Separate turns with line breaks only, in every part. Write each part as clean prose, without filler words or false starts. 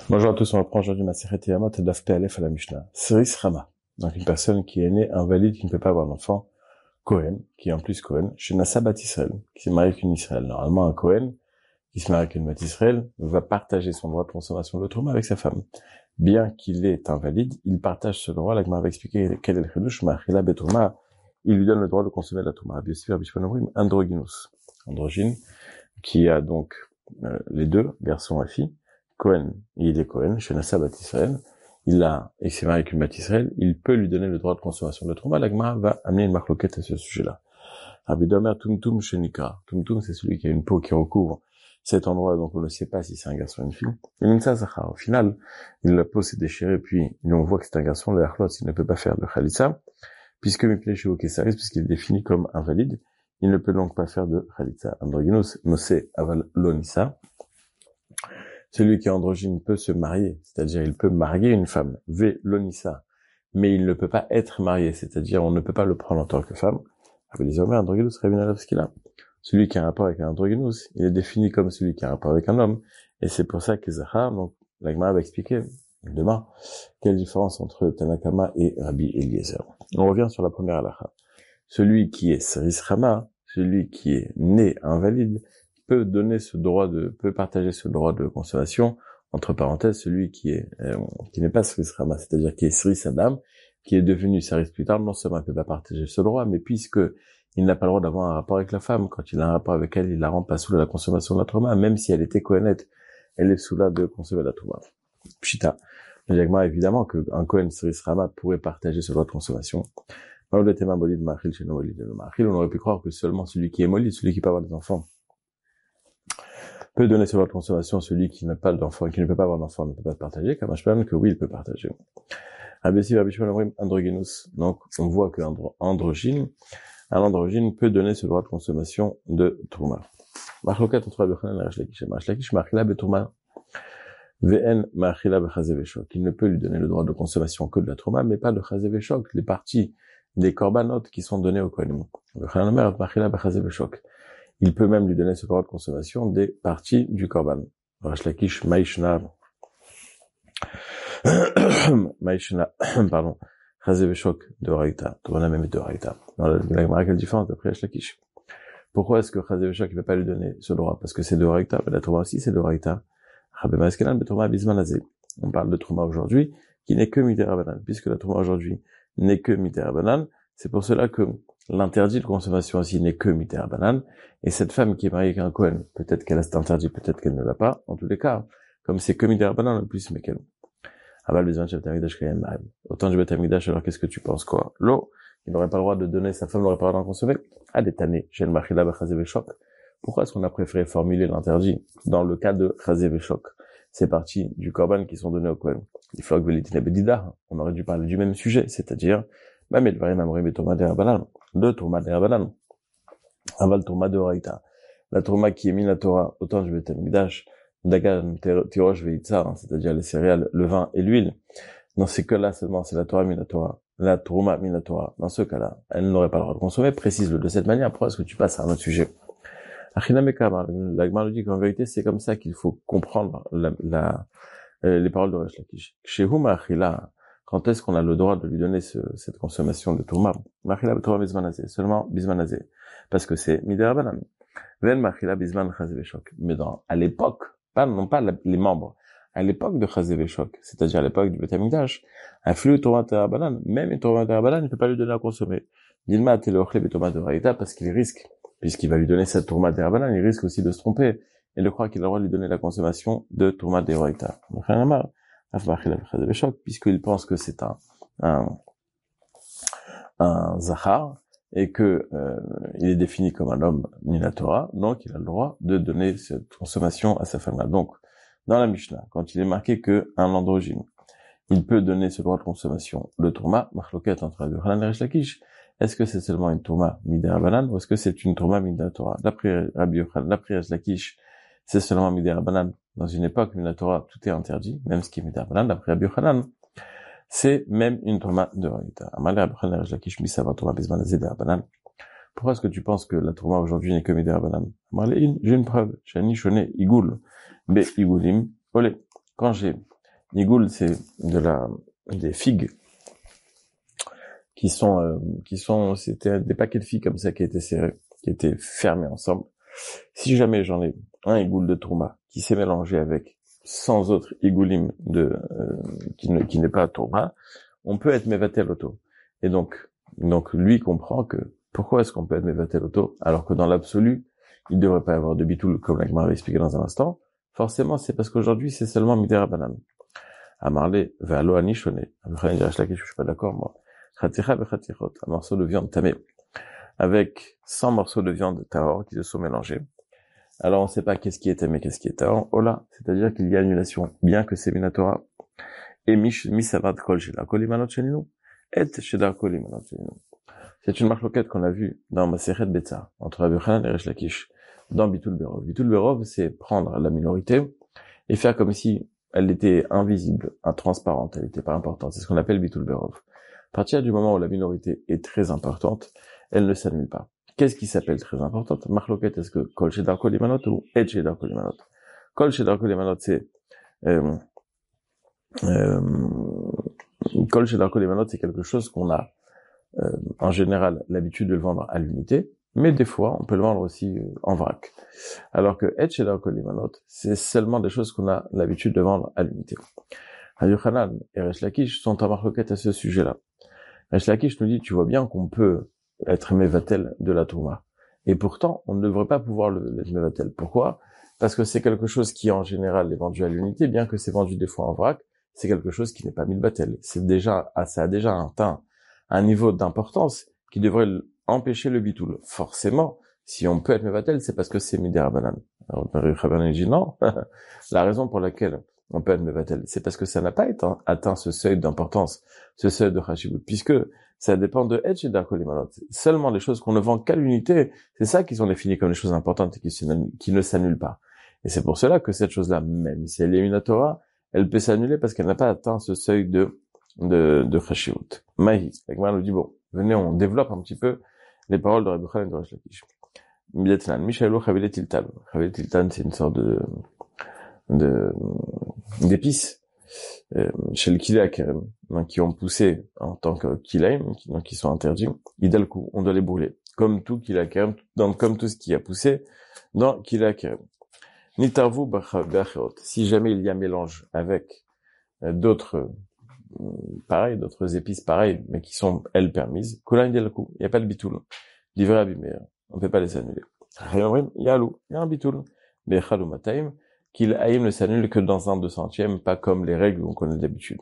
Bonjour à tous, on reprend aujourd'hui Masechet Yamot et Daf Pe'alef à la Mishnah. Seris Rama, donc une personne qui est née invalide, qui ne peut pas avoir d'enfant, Cohen, qui est en plus Cohen, chez Nassa Bat Israël, qui s'est marié avec une Israël. Normalement, un Cohen, qui se marie avec une Bat Israël, va partager son droit de consommation de Trouma avec sa femme. Bien qu'il est invalide, il partage ce droit. La Gemara va expliquer quel est le Chidush, Ma'achila Betrouma, il lui donne le droit de consommer la Trouma. Rabbi Yossi, Rabbi Shimon Omrim, androgynous, androgyne, qui a donc les deux, garçon et fille. Cohen, il est Cohen, chez Nassa Bat Israël, il s'est marié avec une Bat Israël, il peut lui donner le droit de consommation de Trouma. La Gemara va amener une marloquette à ce sujet-là. Rabbi Domer Tumtum Shenika. Tumtum, c'est celui qui a une peau qui recouvre cet endroit, donc on ne sait pas si c'est un garçon ou une fille. Et Nimsa Zachar, au final, la peau s'est déchirée, puis on voit que c'est un garçon, le Achlot, il ne peut pas faire de Khalitsa, puisque Mipleshi Kesaris, puisqu'il est défini comme invalide, il ne peut donc pas faire de Khalitsa. Androgynous, Nosé Aval Lonissa. Celui qui est androgyne peut se marier, c'est-à-dire il peut marier une femme, ve lonissa, mais il ne peut pas être marié, c'est-à-dire on ne peut pas le prendre en tant que femme. Désormais, androgynous, celui qui a un rapport avec un androgynous, il est défini comme celui qui a un rapport avec un homme, et c'est pour ça que Zahar, donc la Gemara va expliquer demain quelle différence entre Tanakama et Rabbi Eliezer. On revient sur la première halakha. Celui qui est Seris Rama, celui qui est né invalide, peut partager ce droit de consommation, entre parenthèses, celui qui n'est pas Seris Rama, c'est-à-dire qui est Seris Adam, qui est devenu Seris plus tard, non seulement il peut pas partager ce droit, mais puisque il n'a pas le droit d'avoir un rapport avec la femme, quand il a un rapport avec elle, il la rend pas sous la consommation de la Trouma, même si elle était Kohenette, elle est sous la de consommer la Trouma. Pshita. Le diagma, évidemment, qu'un Kohen Seris Rama pourrait partager ce droit de consommation. On aurait pu croire que seulement celui qui est molide, celui qui peut avoir des enfants, peut donner ce droit de consommation, celui qui n'a pas d'enfant, qui ne peut pas avoir d'enfant, ne peut pas le partager, comme Ashpan, que oui, il peut partager. Androgynous. Donc, on voit que un androgyne peut donner ce droit de consommation de Trouma. Marlokat entre Rabbi Yochanan et Resh Lakish. Resh Lakish ma'achila betrouma. Ve'en ma'achila bechazé veshok. Il ne peut lui donner le droit de consommation que de la Trouma, mais pas de chazé veshok, les parties des corbanotes qui sont données au Kohanim. Yochanan Omer ma'achila bechazé veshok. Il peut même lui donner ce droit de consommation des parties du korban. Resh Lakish ma'ishna, pardon, chazé veshok de Raïta. Tourna même de Raïta. Dans la Gemara, quelle différence d'après Resh Lakish? Pourquoi est-ce que chazé veshok ne peut pas lui donner ce droit? Parce que c'est de Raïta, mais la Trouma aussi c'est de Raïta. On parle de Trouma aujourd'hui, qui n'est que Midera-Banan. Puisque la Trouma aujourd'hui n'est que Midera-Banan, c'est pour cela que l'interdit de consommation aussi n'est que Midera-Banan. Et cette femme qui est mariée avec un Kohen, peut-être qu'elle a cet interdit, peut-être qu'elle ne l'a pas. En tous les cas, comme c'est que Midera-Banan, le plus, mais qu'elle. Autant du Beth Amikdash, alors qu'est-ce que tu penses, quoi? L'eau, il n'aurait pas le droit de donner, sa femme n'aurait pas le droit d'en consommer. Ah, des tannées, chez le Machila Bechazé Veshok. Pourquoi est-ce qu'on a préféré formuler l'interdit dans le cas de Chazé Veshok? Ces parties du Korban qui sont données au Kohen. On aurait dû parler du même sujet, c'est-à-dire, le Tourma de Rabanan. Aval Tourma de Raïta. La Tourma qui est mise à Torah, autant du Beth Amikdash, Dagan, Tirosh, Veitza, c'est-à-dire les céréales, le vin et l'huile. Dans ces cas-là seulement, c'est la Torah Minatora. La Tourma Minatora. Dans ce cas-là, elle n'aurait pas le droit de consommer. Précise-le de cette manière. Pourquoi est-ce que tu passes à un autre sujet? La Gemara nous dit qu'en vérité, c'est comme ça qu'il faut comprendre les paroles de Resh Lakish. Chez Huma Achila, quand est-ce qu'on a le droit de lui donner cette consommation de Tourma? Machila Betorah Bismanazé, seulement Bismanazé. Parce que c'est Midera Banan. Ven Machila Bisman Chazé Veshok. Mais à l'époque, non pas les membres, à l'époque de Chazé Veshok, c'est-à-dire à l'époque du Beth Amikdash, un flux Tourma Tera Banan, même une Tourma Tera Banan, il ne peut pas lui donner à consommer. Dilma Telechle Betoma de Raïta, parce qu'il risque, puisqu'il va lui donner cette Tourma de Rabanan, il risque aussi de se tromper et de croire qu'il a le droit de lui donner la consommation de Tourma de Raïta. Puisqu'il pense que c'est un Zachar et que il est défini comme un homme Minatora, donc il a le droit de donner cette consommation à sa femme-là. Donc, dans la Mishnah, quand il est marqué que un androgyne, il peut donner ce droit de consommation, le Tourma, Marloket entre Rabbi Yochanan et Resh Lakish. Est-ce que c'est seulement une Tourma Midera Banan ou est-ce que c'est une Tourma Midera Torah? D'après Rabbi Yochanan, d'après Resh Lakish, c'est seulement Midera Banan. Dans une époque Midera Torah, tout est interdit, même ce qui est Midera Banan. D'après Rabbi Yochanan, c'est même une Tourma de Raïta. Amalé Rabbi Yochanan et Resh Lakish, Misava Tourma Bismanazé de Banan. Pourquoi est-ce que tu penses que la Tourma aujourd'hui n'est que Midera Banan? Amalé, j'ai une preuve. Shani Shone Igoul. Be Igoulim. Olé. Quand j'ai Igoul, c'est des figues c'était des paquets de figues comme ça qui étaient serrés, qui étaient fermés ensemble. Si jamais j'en ai un igoul de tourma qui s'est mélangé avec 100 autres igoulim qui n'est pas tourma, on peut être mevatel auto. Et donc lui comprend que pourquoi est-ce qu'on peut être mevatel auto alors que dans l'absolu, il ne devrait pas y avoir de bitoul comme la Gemara avait expliqué dans un instant. Forcément, c'est parce qu'aujourd'hui, c'est seulement midera banan. Amarle ve'alo anishone. Je suis pas d'accord, moi. Khaticha ve'chatichot. Un morceau de viande tamé. Avec 100 morceaux de viande tahor qui se sont mélangés. Alors, on sait pas qu'est-ce qui est tamé, qu'est-ce qui est tahor. Ola. C'est-à-dire qu'il y a annulation. Bien que c'est minatora. Et misavad kol shela kolimanot shelinu. Et shela kolimanot shelinu. C'est une marloquette qu'on a vue dans Masechet Betza, entre Rabbi Yochanan et Resh Lakish, dans Bitul Berov. Bitul Berov, c'est prendre la minorité et faire comme si elle était invisible, intransparente, elle n'était pas importante. C'est ce qu'on appelle Bitul Berov. À partir du moment où la minorité est très importante, elle ne s'annule pas. Qu'est-ce qui s'appelle très importante? Marloquette, est-ce que Kol Shedar Kol Imanot ou Et Shedar Kol Imanot? Kol Shedar Kol Imanot, c'est Kol Shedar Kol Imanot, c'est quelque chose qu'on a en général l'habitude de le vendre à l'unité, mais des fois on peut le vendre aussi en vrac. Alors que Et Shedar Kol Imanot, c'est seulement des choses qu'on a l'habitude de vendre à l'unité. Rabbi Yochanan et Resh Lakish sont en marloquette à ce sujet-là. Resh Lakish nous dit, tu vois bien qu'on peut être mevatel de la tourma. Et pourtant, on ne devrait pas pouvoir l'être mevatel. Pourquoi? Parce que c'est quelque chose qui, en général, est vendu à l'unité, bien que c'est vendu des fois en vrac, c'est quelque chose qui n'est pas milbatel. Ça a déjà un niveau d'importance qui devrait empêcher le bitoul. Forcément, si on peut être mevatel, c'est parce que c'est midera banan. Alors, Rabbi dit non. La raison pour laquelle on peut être mevatel, c'est parce que ça n'a pas atteint ce seuil d'importance, ce seuil de chashivut, puisque ça dépend de Et Shedar Kol Imanot. Seulement les choses qu'on ne vend qu'à l'unité, c'est ça qui sont définies comme les choses importantes et qui ne s'annulent pas. Et c'est pour cela que cette chose-là, même si elle est minatora, elle peut s'annuler parce qu'elle n'a pas atteint ce seuil de chashivut. Mahi, la Gemara nous dit, bon, venez, on développe un petit peu les paroles de Rabbi Yochanan et de Resh Lakish. Midatlan, Mishaelu Chavelet Tiltan. Chavelet Tiltan, c'est une sorte d'épices chez le Kilei Kerem, qui ont poussé en tant que Kilaim, qui sont interdits. Idalku, on doit les brûler. Comme tout Kilei Kerem, comme tout ce qui a poussé dans Kilei Kerem. Nitarvu b'acherot. Si jamais il y a mélange avec d'autres épices pareilles, mais qui sont, elles, permises, Kolain Idalku, il n'y a pas de bitoul. Livré abîmé, on ne peut pas les annuler. Rayomrim, Yalou, il y a un bitoul. Bechal ou Mataim, qu'il haïm ne s'annule que dans un 200e, pas comme les règles qu'on connaît d'habitude.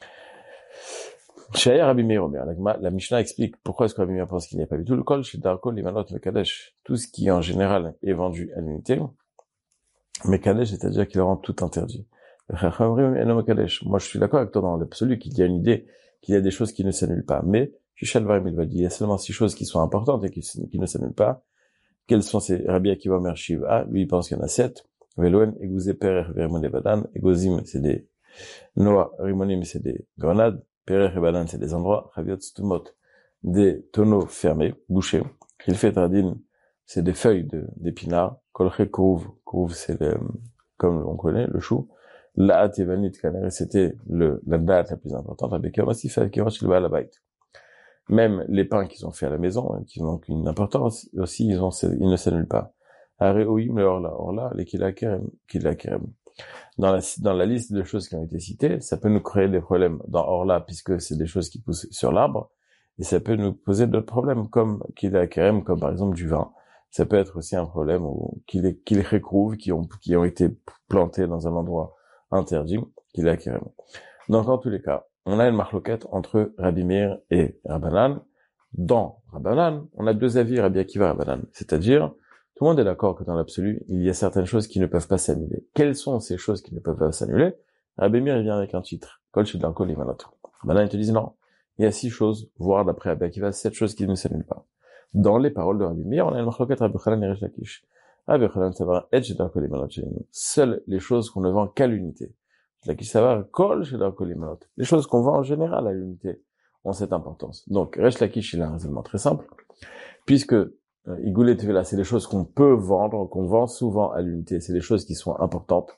Shaya Rabbi Meir Omer, la Mishnah explique pourquoi est-ce que Rabbi Meir pense qu'il n'y a pas du tout le kol, shedar kol limanot mekadesh. Tout ce qui en général est vendu à l'unité, mekadesh, c'est-à-dire qu'il rend tout interdit. Moi je suis d'accord avec toi dans l'absolu qu'il y a une idée, qu'il y a des choses qui ne s'annulent pas, mais il y a seulement 6 choses qui sont importantes et qui ne s'annulent pas. Quelles sont ces? Rabbi Akiva Omer Shiva, lui il pense qu'il y en a 7. Veloen, Egouzé, Perer, Vermon et Badan. Egozim, c'est des noix. Rimonim, c'est des grenades. Perer et Badan, c'est des endroits. Chaviot, Stumot, des tonneaux fermés, bouchés. Khilfet Radin, c'est des feuilles d'épinards. Kolche Kouv, c'est comme on connaît, le chou. Laat Evanit, Kanere, c'était la date la plus importante. Avec Yomassif, avec Yomassif, la Bait. Même les pains qu'ils ont fait à la maison, qui ont une importance, aussi, ils ne s'annulent pas. Areoim, le orla, les Kilei Kerem. Dans la liste de choses qui ont été citées, ça peut nous créer des problèmes dans orla, puisque c'est des choses qui poussent sur l'arbre, et ça peut nous poser d'autres problèmes, comme Kilei Kerem, comme par exemple du vin. Ça peut être aussi un problème qu'il recouvre, qui ont été plantés dans un endroit interdit, Kilei Kerem. Donc, en tous les cas, on a une marloquette entre Rabbi Meir et Rabbanan. Dans Rabbanan, on a 2 avis, Rabbi Akiva et Rabbanan. C'est-à-dire, tout le monde est d'accord que dans l'absolu, il y a certaines choses qui ne peuvent pas s'annuler. Quelles sont ces choses qui ne peuvent pas s'annuler? Rabbi Meir vient avec un titre. Kol Shedar Kol Imanot. Rabbanan, ils te disent non. Il y a 6 choses, voire d'après Rabbi Akiva, 7 choses qui ne s'annulent pas. Dans les paroles de Rabbi Meir, on a une marloquette Rabbi Yochanan et Resh Lakish. Rabbi Yochanan, ça va Et Shedar Kol Imanot. Seules les choses qu'on ne vend qu'à l'unité. Lakish, ça va Kol Shedar Kol Imanot. Les choses qu'on vend en général à l'unité ont cette importance. Donc, Resh Lakish, il a un raisonnement très simple. Puisque Igoulet Tevela, c'est des choses qu'on peut vendre, qu'on vend souvent à l'unité. C'est des choses qui sont importantes.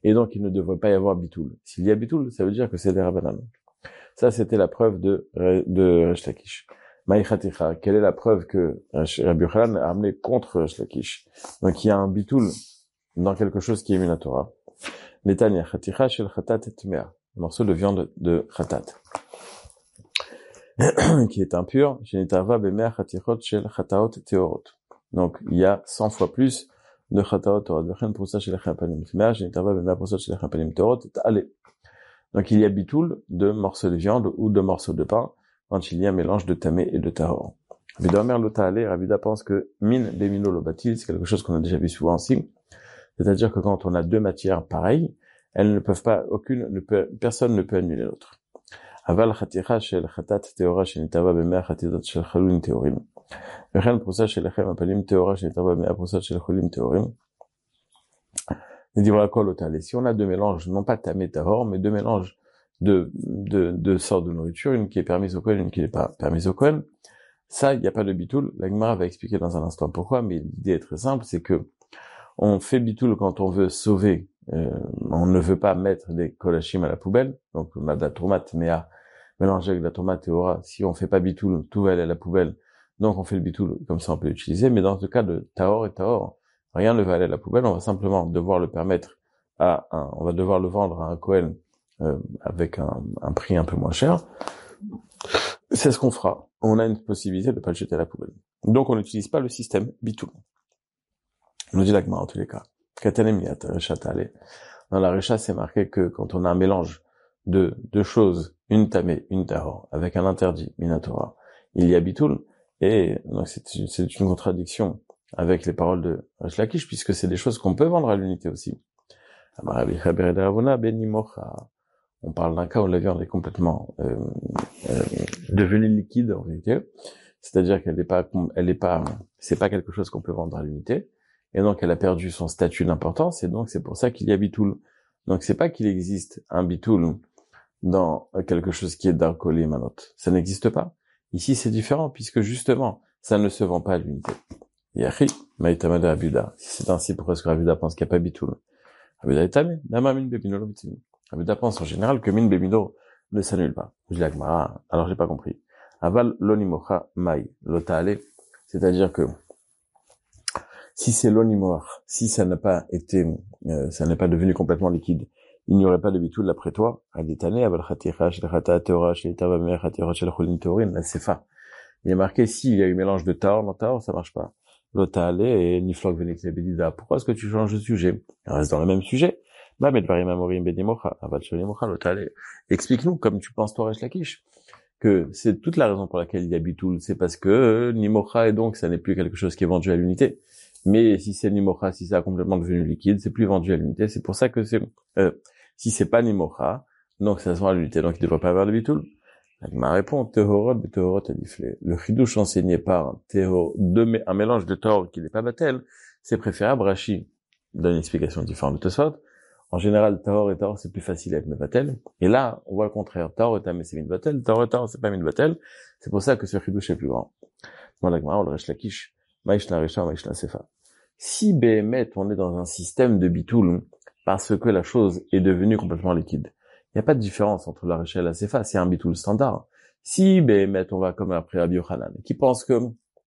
et donc il ne devrait pas y avoir bitoul. S'il y a bitoul, ça veut dire que c'est des rabanan. Ça, c'était la preuve de Resh Lakish. Maïchaticha, quelle est la preuve que Rabbi Yochanan a amené contre Resh Lakish? Donc il y a un bitoul dans quelque chose qui est Minatora. Netanya Chaticha shel Chatat et Mea, un morceau de viande de Chatat, qui est impur. Genitava bemea Chatichot shel Chataot Teorot. Donc il y a 100 fois plus de Chataot Teorot. Vechen pour ça shel Chapanim Mea, Genitava bemea pour ça shel Chapanim Teorot. Allez. Donc il y a bitoul de morceaux de viande ou de morceaux de pain quand il y a un mélange de tamé et de tahor. Vidamer l'otale, Ravida pense que min bemino lobatil, c'est quelque chose qu'on a déjà vu souvent aussi. C'est-à-dire que quand on a deux matières pareilles, elles ne peuvent pas, personne ne peut annuler l'autre. Aval chaticha shel chatat teora shenitava b'mea chatitot shel chalun teorim. Vechen prusa shel lechem apalim teora shenitava b'mea prusat shel cholim teorim. Si on a deux mélanges, non pas tamé tahor, mais deux mélanges de sortes de nourriture, une qui est permise au Kohen, une qui n'est pas permise au Kohen, ça, il n'y a pas de bitoul. La Gemara va expliquer dans un instant pourquoi, mais l'idée est très simple, c'est que on fait bitoul quand on veut sauver, on ne veut pas mettre des kolachim à la poubelle, donc on a de la tomate méa mélangée avec de la tomate et aura, si on fait pas bitoul, tout va aller à la poubelle, donc on fait le bitoul, comme ça on peut l'utiliser, mais dans le cas de tahor et tahor, rien ne va aller à la poubelle, on va simplement devoir le permettre on va devoir le vendre à un Kohen, avec un prix un peu moins cher. C'est ce qu'on fera. On a une possibilité de ne pas le jeter à la poubelle. Donc on n'utilise pas le système bitoul. On nous dit la Gemara en tous les cas. Dans la Recha, c'est marqué que quand on a un mélange de deux choses, une tamé, une tahor, avec un interdit, minatora, il y a bitoul, et donc c'est une contradiction avec les paroles de Resh Lakish, puisque c'est des choses qu'on peut vendre à l'unité aussi. On parle d'un cas où la viande est complètement devenue liquide en réalité, c'est-à-dire c'est pas quelque chose qu'on peut vendre à l'unité, et donc elle a perdu son statut d'importance, et donc c'est pour ça qu'il y a bitoul. Donc c'est pas qu'il existe un bitoul dans quelque chose qui est d'un collé manot, ça n'existe pas. Ici c'est différent, puisque justement ça ne se vend pas à l'unité. Yachi, maïtamada abuda. Si c'est ainsi, pourquoi est-ce que Abuda pense qu'il n'y a pas bitoul? Abuda est tamé, nama min bebino lo bitim. Abuda pense en général que min bebino ne s'annule pas. Je dis alors j'ai pas compris. Aval lonimocha mai lotale, c'est-à-dire que si c'est l'onimoach, si ça n'a pas été, ça n'est pas devenu complètement liquide, il n'y aurait pas de bitoul d'après toi. Aditane aval chaticha shel chata teora shel tava mer chaticha shel cholim teorim la sefa. Il est marqué s'il y a eu mélange de tahor dans tahor, ça marche pas. L'otale et niflok venik lebedida. Pourquoi est-ce que tu changes de sujet? On reste dans le même sujet. Bah, medvarim amorim bedimocha, aval sholimocha l'otale. Explique-nous, comme tu penses toi, Resh Lakish, que c'est toute la raison pour laquelle il y a bitoul, c'est parce que nimocha, et donc ça n'est plus quelque chose qui est vendu à l'unité. Mais si c'est nimocha, si ça a complètement devenu liquide, c'est plus vendu à l'unité. C'est pour ça que si c'est pas nimocha, donc ça se vend à l'unité, donc il ne devrait pas avoir de bitoul. Ma réponse, tehorot, tehorot adiflé. Le chidouche enseigné par un mélange de tahor qui n'est pas batel, c'est préférable. Rashi donne une explication différente de Tosfot. En général, tahor et tahor, c'est plus facile à être batel. Et là, on voit le contraire. Tahor et tamé, c'est batel. Tahor et tahor, c'est pas batel. C'est pour ça que ce chidouche est plus grand. Bon, la Gemara, le Resh Lakish, maïshna recha, maïshna sefa. Si Béhémet, on est dans un système de bitoul, parce que la chose est devenue complètement liquide, il n'y a pas de différence entre la recha et la sefa, c'est un bitoul standard. Si Béhémet, on va comme après Rabbi Yochanan, qui pense que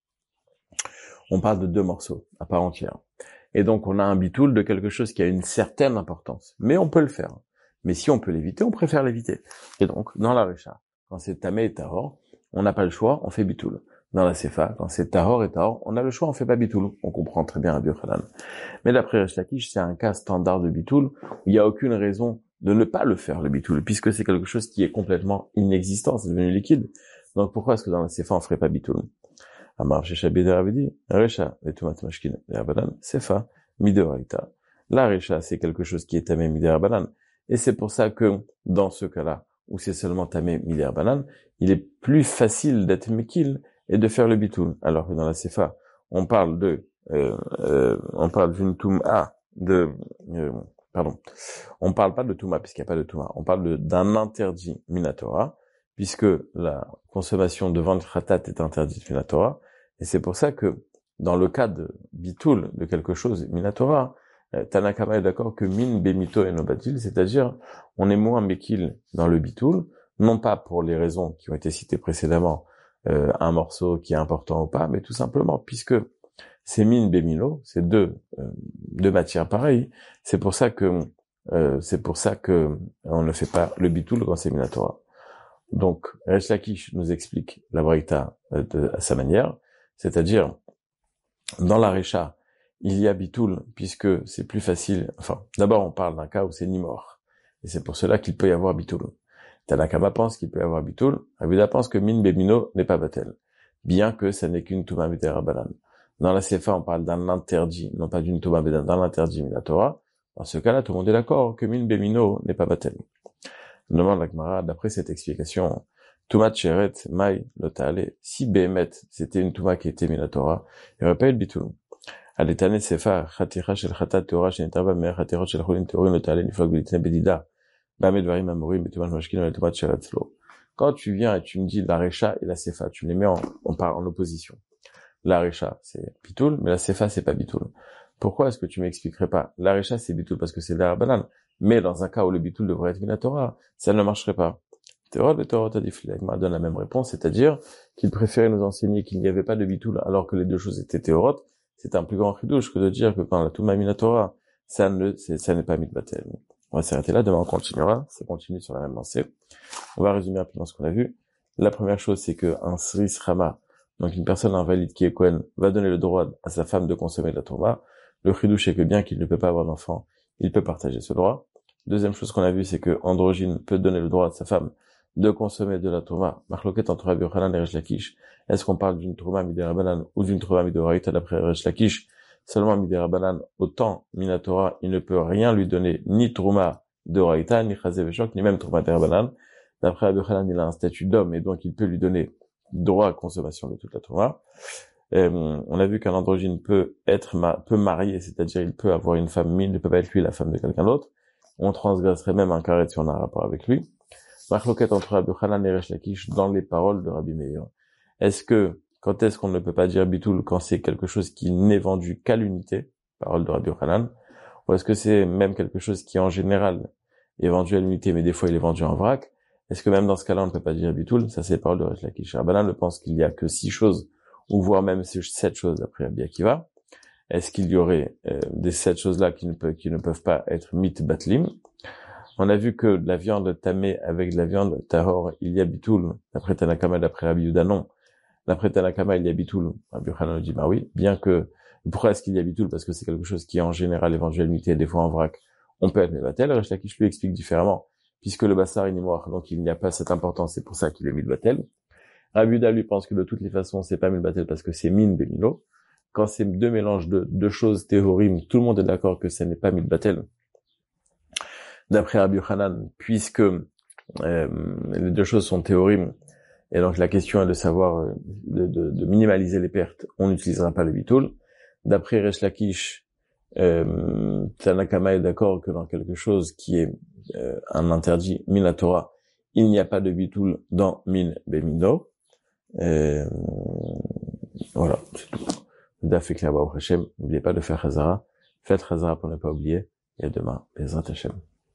on parle de deux morceaux à part entière, et donc on a un bitoul de quelque chose qui a une certaine importance, mais on peut le faire. Mais si on peut l'éviter, on préfère l'éviter. Et donc, dans la recha, quand c'est tamé et tahor, on n'a pas le choix, on fait bitoul. Dans la sefa, quand c'est tahor et tahor, on a le choix, on fait pas bitoul. On comprend très bien Rabbi Yochanan. Mais d'après Resh Lakish, c'est un cas standard de bitoul où il n'y a aucune raison de ne pas le faire, le bitoul, puisque c'est quelque chose qui est complètement inexistant, c'est devenu liquide. Donc pourquoi est-ce que dans la sefa, on ferait pas bitoul? Amar Sheshabid avait dit, Recha, les tomates mashkin, les rabanan, sefa, midoraita. La Recha, c'est quelque chose qui est tamé midé rabanan. Et c'est pour ça que, dans ce cas-là, où c'est seulement tamé midé rabanan, il est plus facile d'être mekil et de faire le bitoul. Alors que dans la sefa, on parle d'une touma on parle pas de touma puisqu'il n'y a pas de touma. On parle d'un interdit minatora, puisque la consommation de viande khatat est interdite minatora. Et c'est pour ça que, dans le cas de bitoul, de quelque chose minatora, Tanakama est d'accord que min bemito et no batil, c'est-à-dire on est moins mekil dans le bitoul, non pas pour les raisons qui ont été citées précédemment, un morceau qui est important ou pas, mais tout simplement puisque c'est min bemino, c'est deux matières pareilles. C'est pour ça que on ne fait pas le bitoul quand c'est minatora. Donc Resh Lakish nous explique la braïta à sa manière, c'est-à-dire dans la Recha, il y a bitoul puisque c'est plus facile. Enfin, d'abord on parle d'un cas où c'est ni mort, et c'est pour cela qu'il peut y avoir bitoul. Tanakama pense qu'il peut y avoir bitoul. Abuda pense que min bemino n'est pas batel, bien que ça n'est qu'une touma miderabanan. Dans la Sefa, on parle d'un interdit, non pas d'une touma bédan, d'un interdit minatora. Dans ce cas-là, tout le monde est d'accord que min bemino n'est pas batel. Demande la Gemara, d'après cette explication, Tumat Sheret, Mai, Lotale, si Behemet, c'était une Touma qui était Minatora, il n'y aurait pas eu de bitoul. Aletane Sefa, Chatira Shel Chatat Teora, Shenetaba, Mer, Chatira Shel Cholin Teorin, Lotale, Niflog, Belitne, Bedida, Bamed Varim, Amorim, Betuman, Mashkin, et Tumat Sheret, Lo. Quand tu viens et tu me dis la Recha et la Sefa, tu me les mets en opposition. La Recha, c'est bitoul, mais la Sefa, c'est pas bitoul. Pourquoi est-ce que tu m'expliquerais pas? La Recha, c'est bitoul parce que c'est la banane. Mais dans un cas où le bitoul devrait être minatora, ça ne marcherait pas. Théora de Torah Tadiflegma donne la même réponse, c'est-à-dire qu'il préférait nous enseigner qu'il n'y avait pas de bitoul alors que les deux choses étaient théorotes. C'est un plus grand chidouche que de dire que quand la Touma minatora, ça n'est pas mitbatel. On va s'arrêter là, demain on continuera, ça continue sur la même lancée. On va résumer rapidement ce qu'on a vu. La première chose, c'est que un sris rama, donc une personne invalide qui est Kohen, va donner le droit à sa femme de consommer de la Touma. Le chidouche est que bien qu'il ne peut pas avoir d'enfant, il peut partager ce droit. Deuxième chose qu'on a vu, c'est que androgyne peut donner le droit à sa femme de consommer de la trouma. Marloquette entre Rabbi Yochanan et Resh Lakish. Est-ce qu'on parle d'une trouma midérabanan ou d'une trouma midoraïta d'après Resh Lakish? Seulement midérabanan, autant minatora, il ne peut rien lui donner, ni trouma d'oraïta, ni chazé veshok, ni même trouma midérabanan. D'après Rabbi Yochanan, il a un statut d'homme et donc il peut lui donner droit à consommation de toute la trouma. On a vu qu'un androgyne peut marier, c'est-à-dire il peut avoir une femme, mais il ne peut pas être lui la femme de quelqu'un d'autre. On transgresserait même un carré si on a un rapport avec lui. Marloquette entre Rabbi Yochanan et Resh Lakish dans les paroles de Rabbi Meir. Quand est-ce qu'on ne peut pas dire bitoul quand c'est quelque chose qui n'est vendu qu'à l'unité, parole de Rabbi Yochanan, ou est-ce que c'est même quelque chose qui en général est vendu à l'unité mais des fois il est vendu en vrac? Est-ce que même dans ce cas-là on ne peut pas dire bitoul? Ça c'est les paroles de Resh Lakish. Rabbanan ne pense qu'il y a que 6 choses, ou voire même 7 choses d'après Rabbi Akiva. Est-ce qu'il y aurait des 7 choses-là qui ne peuvent pas être mit batlim? On a vu que de la viande tamée avec de la viande tahor, il y a bitoul. D'après Tanakama, d'après Rabbi Yehuda, non. D'après Tanakama, il y a bitoul. Rabbi Yochanan dit, bah oui, bien que, pourquoi est-ce qu'il y a bitoul? Parce que c'est quelque chose qui est en général éventuel unité, des fois en vrac. On peut être mébatel. Resh Lakish lui explique différemment. Puisque le bassar est noir, donc il n'y a pas cette importance, c'est pour ça qu'il est mitbatel. Rabbi Yehuda lui pense que de toutes les façons, c'est pas mitbatel parce que c'est min bemilo. Quand c'est deux mélanges de deux choses théorim, tout le monde est d'accord que ce n'est pas mitbatel. D'après Rabbi Yochanan, puisque les deux choses sont théorim, et donc la question est de savoir, de minimaliser les pertes, on n'utilisera pas le bitoul. D'après Resh Lakish, Tanakama est d'accord que dans quelque chose qui est un interdit minatora, il n'y a pas de bitoul dans min bemindo. Voilà, c'est tout. Daf Ekler Baruch Hashem, n'oubliez pas de faire Chazara, faites Chazara pour ne pas oublier, et demain, Bezrat Hashem.